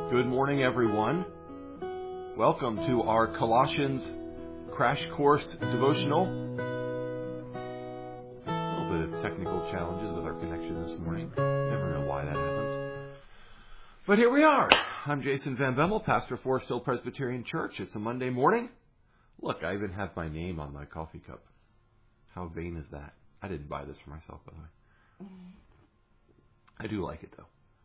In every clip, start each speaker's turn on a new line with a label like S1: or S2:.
S1: Good morning, everyone. Welcome to our Colossians Crash Course Devotional. A little bit of technical challenges with our connection this morning. Never know why that happens. But here we are. I'm Jason Van Bemmel, pastor of Forest Hill Presbyterian Church. It's a Monday morning. Look, I even have my name on my coffee cup. How vain is that? I didn't buy this for myself, by the way. I do like it, though.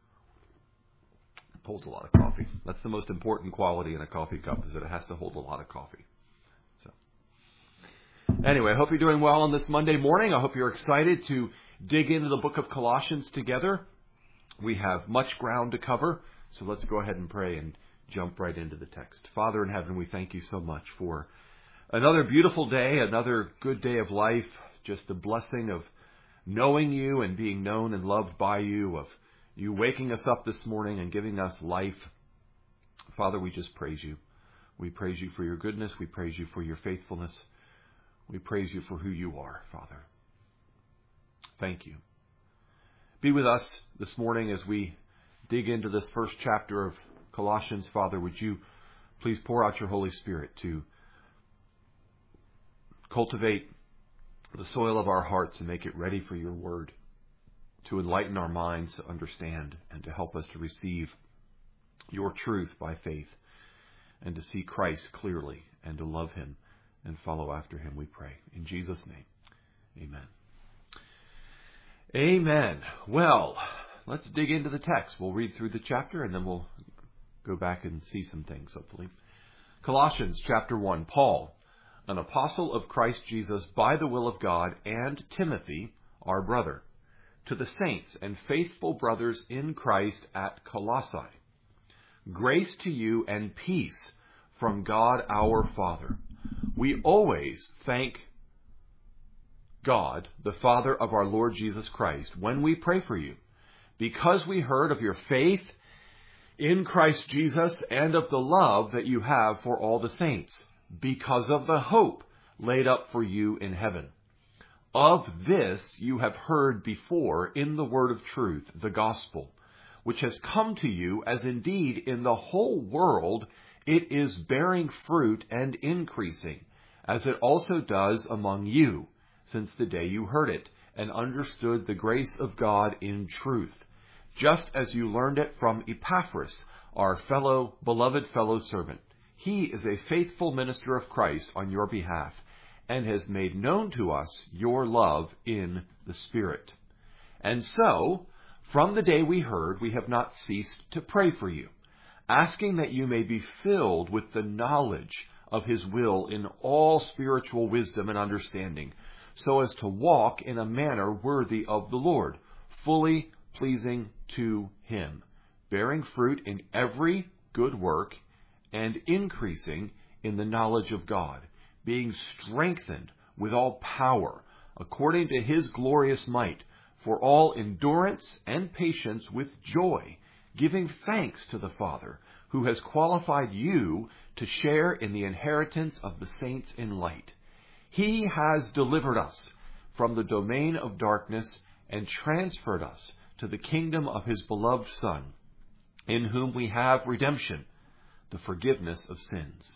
S1: It holds a lot of coffee. That's the most important quality in a coffee cup, is that it has to hold a lot of coffee. So, anyway, I hope you're doing well on this Monday morning. I hope you're excited to dig into the book of Colossians together. We have much ground to cover, so let's go ahead and pray and jump right into the text. Father in heaven, we thank you so much for another beautiful day, another good day of life, just the blessing of knowing you and being known and loved by you, of you waking us up this morning and giving us life. Father, we just praise you. We praise you for your goodness. We praise you for your faithfulness. We praise you for who you are, Father. Thank you. Be with us this morning as we dig into this first chapter of Colossians. Father, would you please pour out your Holy Spirit to cultivate the soil of our hearts and make it ready for your word, to enlighten our minds to understand and to help us to receive your truth by faith and to see Christ clearly and to love him and follow after him, we pray. In Jesus' name, amen. Amen. Well, let's dig into the text. We'll read through the chapter and then we'll go back and see some things, hopefully. Colossians chapter 1, Paul, an apostle of Christ Jesus by the will of God, and Timothy, our brother, to the saints and faithful brothers in Christ at Colossae. Grace to you and peace from God our Father. We always thank God, the Father of our Lord Jesus Christ, when we pray for you, because we heard of your faith in Christ Jesus and of the love that you have for all the saints, because of the hope laid up for you in heaven. Of this you have heard before in the word of truth, the gospel, which has come to you, as indeed in the whole world it is bearing fruit and increasing, as it also does among you, since the day you heard it and understood the grace of God in truth, just as you learned it from Epaphras, our beloved fellow servant. He is a faithful minister of Christ on your behalf, and has made known to us your love in the Spirit. And so, from the day we heard, we have not ceased to pray for you, asking that you may be filled with the knowledge of his will in all spiritual wisdom and understanding, so as to walk in a manner worthy of the Lord, fully pleasing to him, bearing fruit in every good work, and increasing in the knowledge of God, being strengthened with all power, according to his glorious might, for all endurance and patience with joy, giving thanks to the Father, who has qualified you to share in the inheritance of the saints in light. He has delivered us from the domain of darkness and transferred us to the kingdom of his beloved Son, in whom we have redemption, the forgiveness of sins.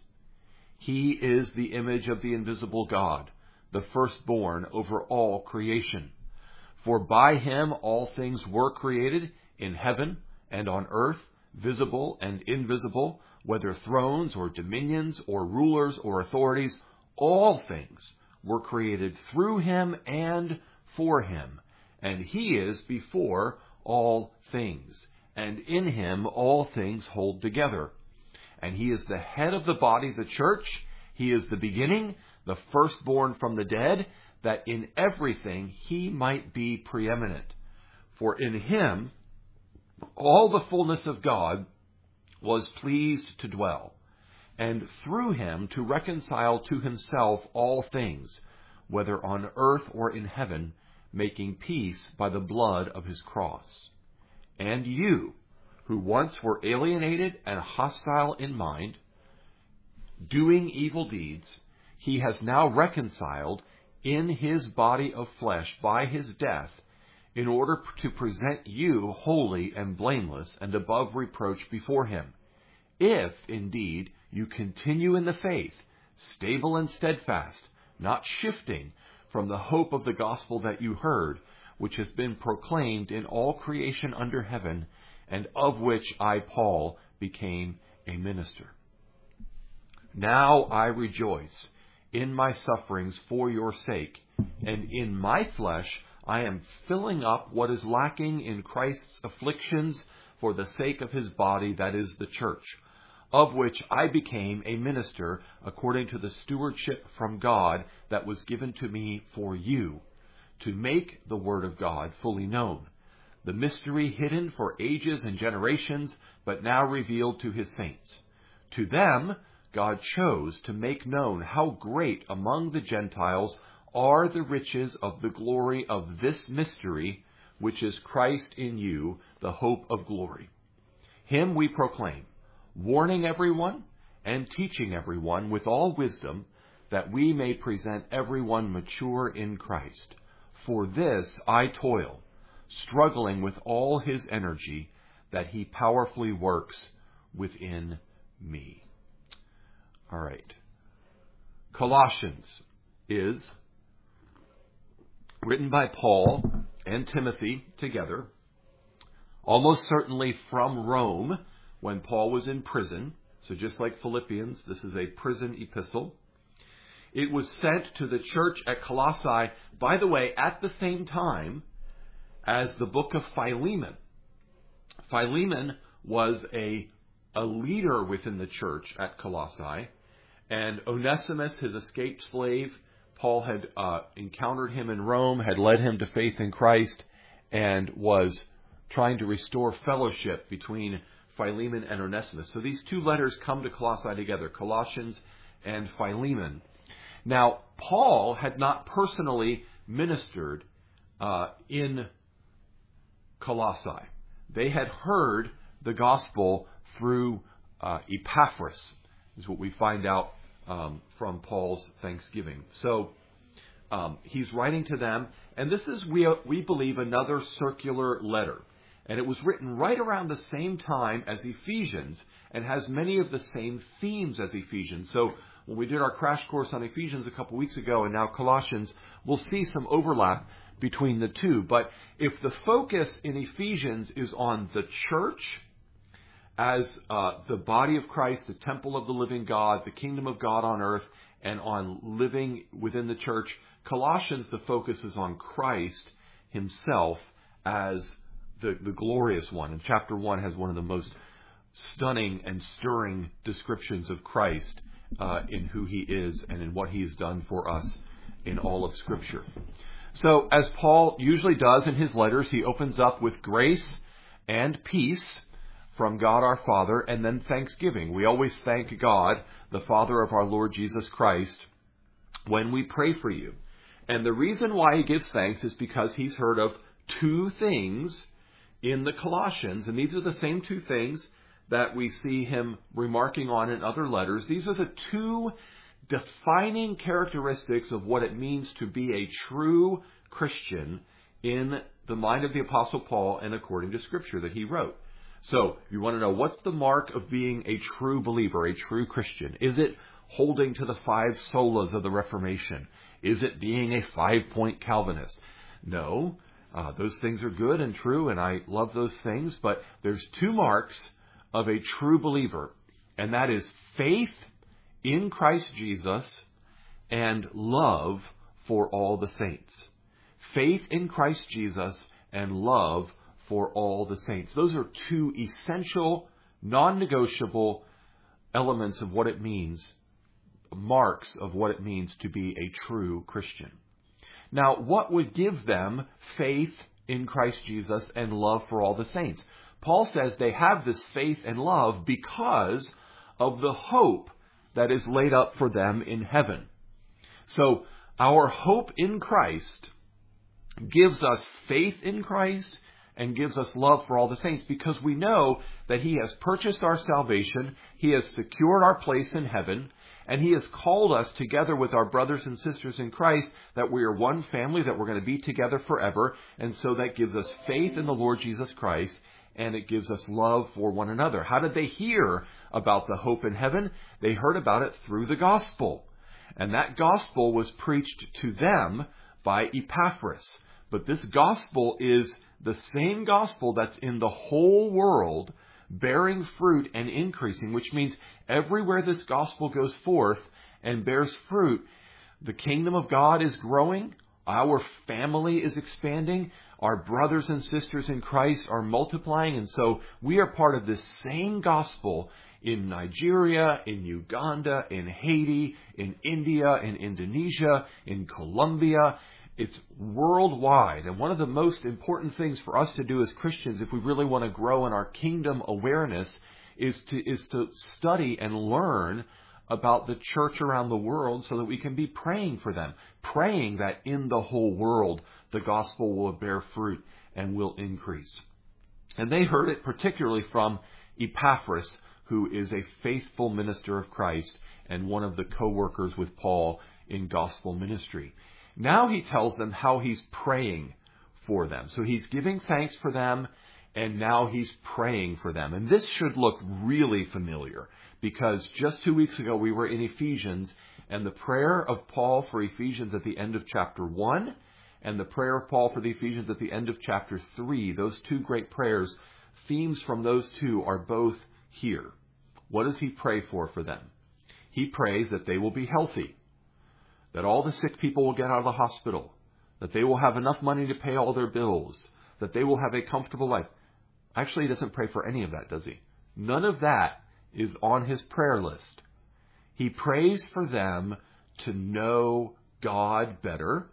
S1: He is the image of the invisible God, the firstborn over all creation. For by him all things were created, in heaven and on earth, visible and invisible, whether thrones or dominions or rulers or authorities. All things were created through him and for him. And he is before all things, and in him all things hold together. And he is the head of the body, the church. He is the beginning, the firstborn from the dead, that in everything he might be preeminent. For in him all the fullness of God was pleased to dwell, and through him to reconcile to himself all things, whether on earth or in heaven, making peace by the blood of his cross. And you, who once were alienated and hostile in mind, doing evil deeds, he has now reconciled in his body of flesh by his death, in order to present you holy and blameless and above reproach before him. If, indeed, you continue in the faith, stable and steadfast, not shifting from the hope of the gospel that you heard, which has been proclaimed in all creation under heaven, and of which I, Paul, became a minister. Now I rejoice in my sufferings for your sake, and in my flesh I am filling up what is lacking in Christ's afflictions for the sake of his body, that is the church, of which I became a minister according to the stewardship from God that was given to me for you, to make the word of God fully known, the mystery hidden for ages and generations, but now revealed to his saints. To them God chose to make known how great among the Gentiles are the riches of the glory of this mystery, which is Christ in you, the hope of glory. Him we proclaim, warning everyone and teaching everyone with all wisdom, that we may present everyone mature in Christ. For this I toil, struggling with all his energy, that he powerfully works within me. All right. Colossians is written by Paul and Timothy together, almost certainly from Rome when Paul was in prison. So just like Philippians, this is a prison epistle. It was sent to the church at Colossae, by the way, at the same time as the book of Philemon. Philemon was a leader within the church at Colossae, and Onesimus, his escaped slave, Paul had encountered him in Rome, had led him to faith in Christ, and was trying to restore fellowship between Philemon and Onesimus. So these two letters come to Colossae together, Colossians and Philemon. Now, Paul had not personally ministered in Colossae. They had heard the gospel through Epaphras, is what we find out from Paul's thanksgiving. So he's writing to them, and this is, we believe, another circular letter. And it was written right around the same time as Ephesians and has many of the same themes as Ephesians. So when we did our crash course on Ephesians a couple weeks ago and now Colossians, we'll see some overlap between the two. But if the focus in Ephesians is on the church as the body of Christ, the temple of the living God, the kingdom of God on earth, and on living within the church, Colossians, the focus is on Christ himself as the glorious one. And chapter 1 has one of the most stunning and stirring descriptions of Christ in who he is and in what he has done for us in all of Scripture. So, as Paul usually does in his letters, he opens up with grace and peace from God our Father, and then thanksgiving. We always thank God, the Father of our Lord Jesus Christ, when we pray for you. And the reason why he gives thanks is because he's heard of two things in the Colossians, and these are the same two things that we see him remarking on in other letters. These are the two defining characteristics of what it means to be a true Christian in the mind of the Apostle Paul and according to Scripture that he wrote. So, you want to know, what's the mark of being a true believer, a true Christian? Is it holding to the 5 solas of the Reformation? Is it being a 5-point Calvinist? No, those things are good and true, and I love those things, but there's 2 marks of a true believer, and that is faith in Christ Jesus and love for all the saints. Faith in Christ Jesus and love for all the saints. Those are 2 essential, non-negotiable elements of what it means, marks of what it means to be a true Christian. Now, what would give them faith in Christ Jesus and love for all the saints? Paul says they have this faith and love because of the hope that is laid up for them in heaven. So, our hope in Christ gives us faith in Christ and gives us love for all the saints, because we know that he has purchased our salvation, he has secured our place in heaven, And He has called us together with our brothers and sisters in Christ, that we are one family, that we're going to be together forever. And so that gives us faith in the Lord Jesus Christ, and it gives us love for one another. How did they hear about the hope in heaven? They heard about it through the gospel. And that gospel was preached to them by Epaphras. But this gospel is the same gospel that's in the whole world, bearing fruit and increasing, which means everywhere this gospel goes forth and bears fruit, the kingdom of God is growing, our family is expanding, our brothers and sisters in Christ are multiplying, and so we are part of this same gospel in Nigeria, in Uganda, in Haiti, in India, in Indonesia, in Colombia. It's worldwide. And one of the most important things for us to do as Christians, if we really want to grow in our kingdom awareness, is to study and learn about the church around the world so that we can be praying for them, praying that in the whole world the gospel will bear fruit and will increase. And they heard it particularly from Epaphras, who is a faithful minister of Christ and one of the co-workers with Paul in gospel ministry. Now he tells them how he's praying for them. So he's giving thanks for them, and now he's praying for them. And this should look really familiar, because just 2 weeks ago we were in Ephesians, and the prayer of Paul for Ephesians at the end of chapter 1, and the prayer of Paul for the Ephesians at the end of chapter 3, those two great prayers, themes from those two are both here. What does he pray for them? He prays that they will be healthy, that all the sick people will get out of the hospital, that they will have enough money to pay all their bills, that they will have a comfortable life. Actually, he doesn't pray for any of that, does he? None of that is on his prayer list. He prays for them to know God better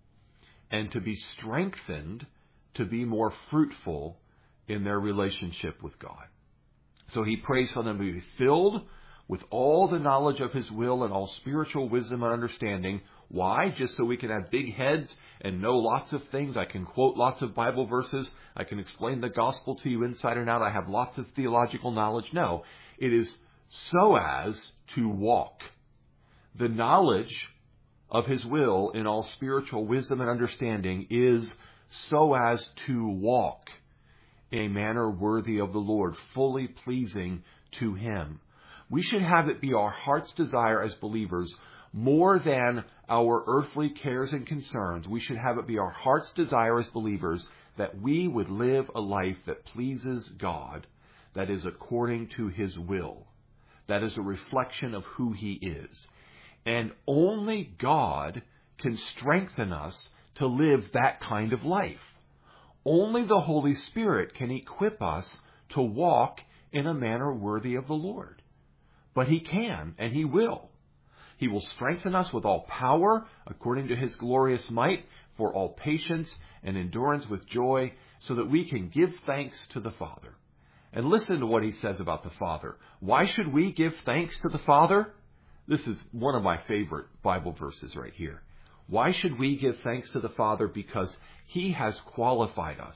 S1: and to be strengthened to be more fruitful in their relationship with God. So he prays for them to be filled with all the knowledge of his will and all spiritual wisdom and understanding. Why? Just so we can have big heads and know lots of things. I can quote lots of Bible verses. I can explain the gospel to you inside and out. I have lots of theological knowledge. No, it is so as to walk. The knowledge of his will in all spiritual wisdom and understanding is so as to walk in a manner worthy of the Lord, fully pleasing to him. We should have it be our heart's desire as believers, more than our earthly cares and concerns. We should have it be our heart's desire as believers that we would live a life that pleases God, that is according to his will, that is a reflection of who he is. And only God can strengthen us to live that kind of life. Only the Holy Spirit can equip us to walk in a manner worthy of the Lord. But he can, and he will. He will strengthen us with all power, according to his glorious might, for all patience and endurance with joy, so that we can give thanks to the Father. And listen to what he says about the Father. Why should we give thanks to the Father? This is one of my favorite Bible verses right here. Why should we give thanks to the Father? Because he has qualified us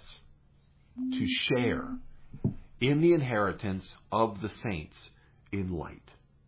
S1: to share in the inheritance of the saints in light.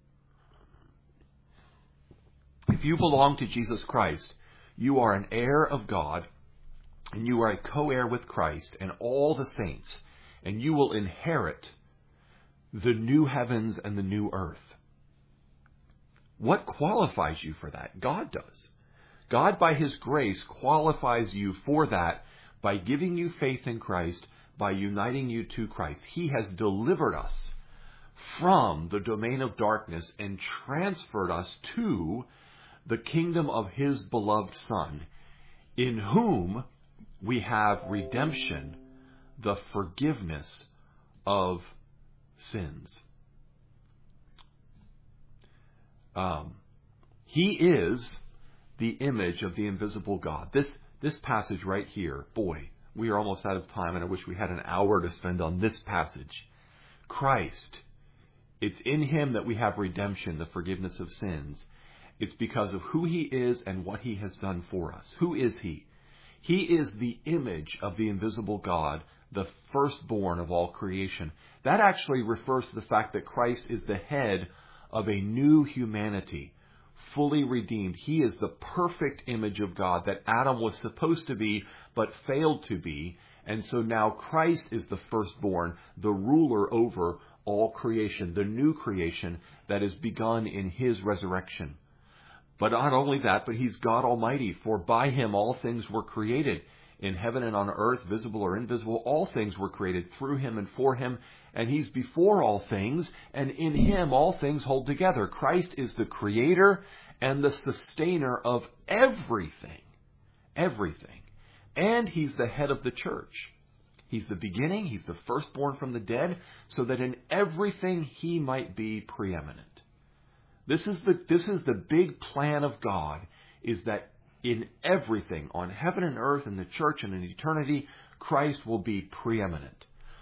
S1: If you belong to Jesus Christ, you are an heir of God, and you are a co-heir with Christ and all the saints, and you will inherit the new heavens and the new earth. What qualifies you for that? God does. God, by his grace, qualifies you for that by giving you faith in Christ, by uniting you to Christ. He has delivered us from the domain of darkness and transferred us to the kingdom of his beloved Son, in whom we have redemption, the forgiveness of sins. He is the image of the invisible God. This passage right here, boy, we are almost out of time, and I wish we had an hour to spend on this passage. Christ, it's in him that we have redemption, the forgiveness of sins. It's because of who he is and what he has done for us. Who is he? He is the image of the invisible God, the firstborn of all creation. That actually refers to the fact that Christ is the head of a new humanity, fully redeemed. He is the perfect image of God that Adam was supposed to be, but failed to be. And so now Christ is the firstborn, the ruler over all creation, the new creation that is begun in His resurrection. But not only that, but He's God Almighty, for by Him all things were created, in heaven and on earth, visible or invisible. All things were created through Him and for Him, and He's before all things, and in Him all things hold together. Christ is the creator and the sustainer of everything. Everything. And He's the head of the church. He's the beginning, He's the firstborn from the dead, so that in everything He might be preeminent. This is the big plan of God, is that in everything, on heaven and earth, in the church and in eternity, Christ will be preeminent.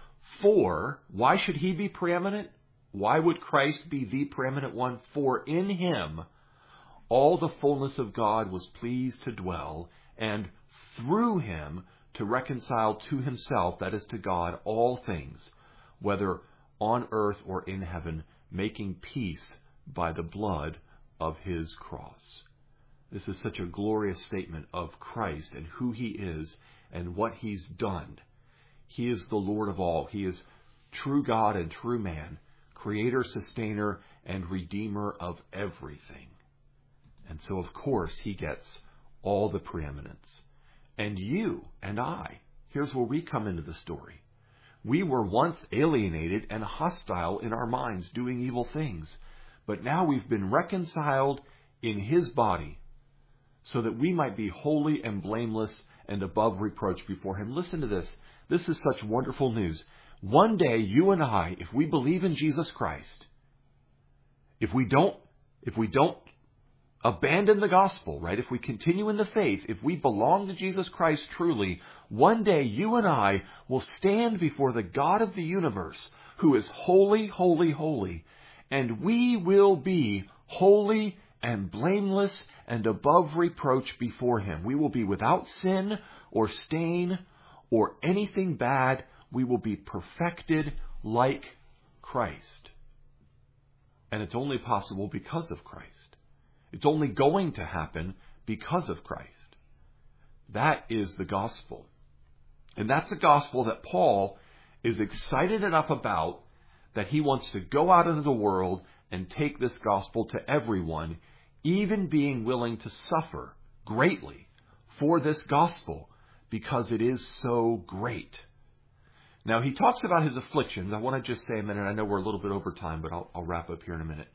S1: For, why should He be preeminent? Why would Christ be the preeminent one? For in Him all the fullness of God was pleased to dwell, and through Him to reconcile to Himself, that is to God, all things, whether on earth or in heaven, making peace by the blood of His cross. This is such a glorious statement of Christ and who He is and what He's done. He is the Lord of all. He is true God and true man, creator, sustainer, and redeemer of everything. And so, of course, He gets all the preeminence. And you and I, here's where we come into the story. We were once alienated and hostile in our minds, doing evil things. But now we've been reconciled in His body, so that we might be holy and blameless and above reproach before Him. Listen to this. This is such wonderful news. One day, you and I, if we believe in Jesus Christ, if we don't abandon the gospel, right? If we continue in the faith, if we belong to Jesus Christ truly, one day you and I will stand before the God of the universe, who is holy, holy, holy, and we will be holy and blameless and above reproach before Him. We will be without sin or stain or anything bad. We will be perfected like Christ. And it's only possible because of Christ. It's only going to happen because of Christ. That is the gospel. And that's a gospel that Paul is excited enough about that he wants to go out into the world and take this gospel to everyone, even being willing to suffer greatly for this gospel because it is so great. Now, he talks about his afflictions. I want to just say a minute. I know we're a little bit over time, but I'll wrap up here in a minute.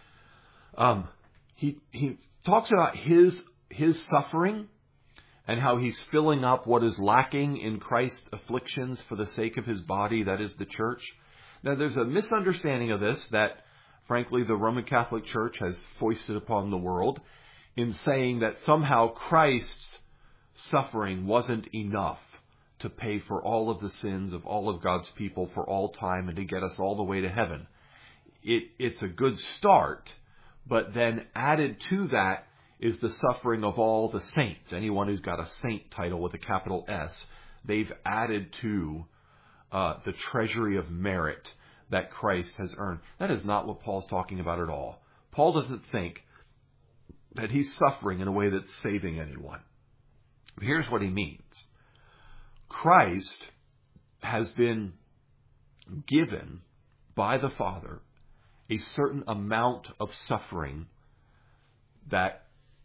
S1: He talks about his suffering and how he's filling up what is lacking in Christ's afflictions for the sake of His body, that is the church. Now, there's a misunderstanding of this that, frankly, the Roman Catholic Church has foisted upon the world in saying that somehow Christ's suffering wasn't enough to pay for all of the sins of all of God's people for all time and to get us all the way to heaven. It's a good start, but then added to that is the suffering of all the saints. Anyone who's got a saint title with a capital S, they've added to the treasury of merit that Christ has earned. That is not what Paul's talking about at all. Paul doesn't think that he's suffering in a way that's saving anyone. Here's what he means. Christ has been given by the Father a certain amount of suffering that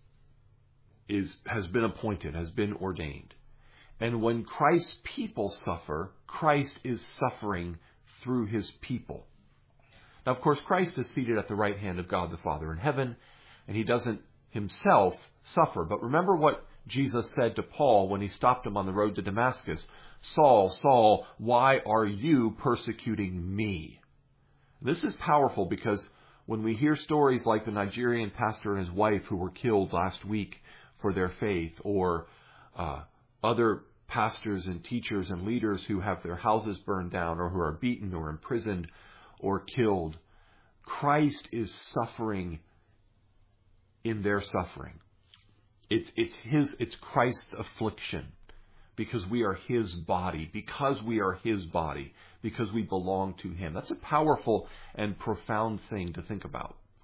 S1: has been appointed, has been ordained. And when Christ's people suffer, Christ is suffering through His people. Now, of course, Christ is seated at the right hand of God the Father in heaven, and He doesn't Himself suffer. But remember what Jesus said to Paul when He stopped him on the road to Damascus. Saul, Saul, why are you persecuting me? This is powerful because when we hear stories like the Nigerian pastor and his wife who were killed last week for their faith, or other pastors and teachers and leaders who have their houses burned down or who are beaten or imprisoned or killed, Christ is suffering in their suffering. It's Christ's affliction because we are His body, because we are His body, because we belong to Him. That's a powerful and profound thing to think about.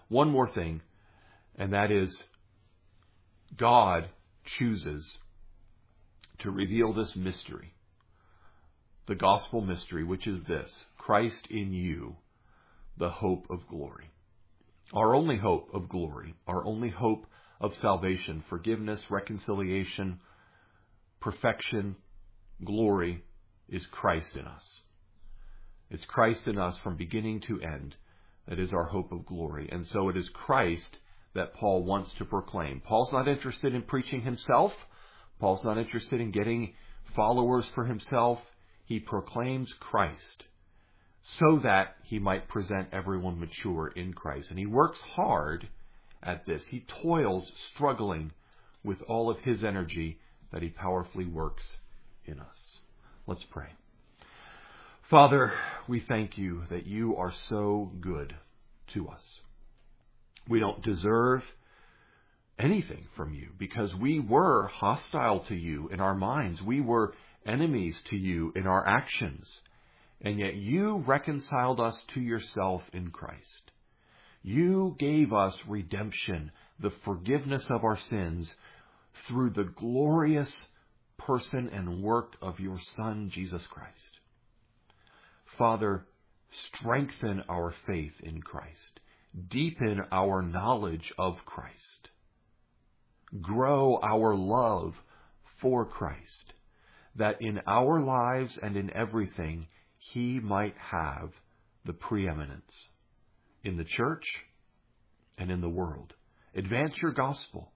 S1: one more thing, and that is God chooses to reveal this mystery, the gospel mystery, which is this: Christ in you, the hope of glory. Our only hope of glory, our only hope of salvation, forgiveness, reconciliation, perfection, glory, is Christ in us. It's Christ in us from beginning to end that is our hope of glory. And so it is Christ that Paul wants to proclaim. Paul's not interested in preaching himself. Paul's not interested in getting followers for himself. He proclaims Christ so that he might present everyone mature in Christ. And he works hard at this. He toils, struggling with all of his energy that he powerfully works in us. Let's pray. Father, we thank you that you are so good to us. We don't deserve anything from you because we were hostile to you in our minds. We were enemies to you in our actions. And yet you reconciled us to yourself in Christ. You gave us redemption, the forgiveness of our sins, through the glorious person and work of your Son, Jesus Christ. Father, strengthen our faith in Christ. Deepen our knowledge of Christ. Grow our love for Christ, that in our lives and in everything, he might have the preeminence in the church and in the world. Advance your gospel.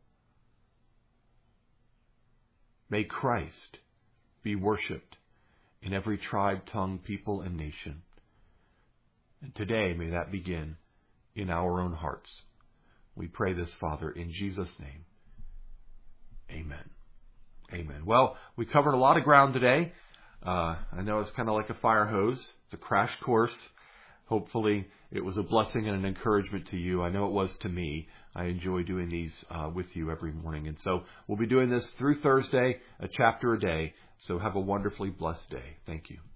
S1: May Christ be worshipped in every tribe, tongue, people, and nation. And today, may that begin in our own hearts. We pray this, Father, in Jesus' name. Amen. Amen. Well, we covered a lot of ground today. I know it's kind of like a fire hose. It's a crash course. Hopefully it was a blessing and an encouragement to you. I know it was to me. I enjoy doing these with you every morning. And so we'll be doing this through Thursday, a chapter a day. So have a wonderfully blessed day. Thank you.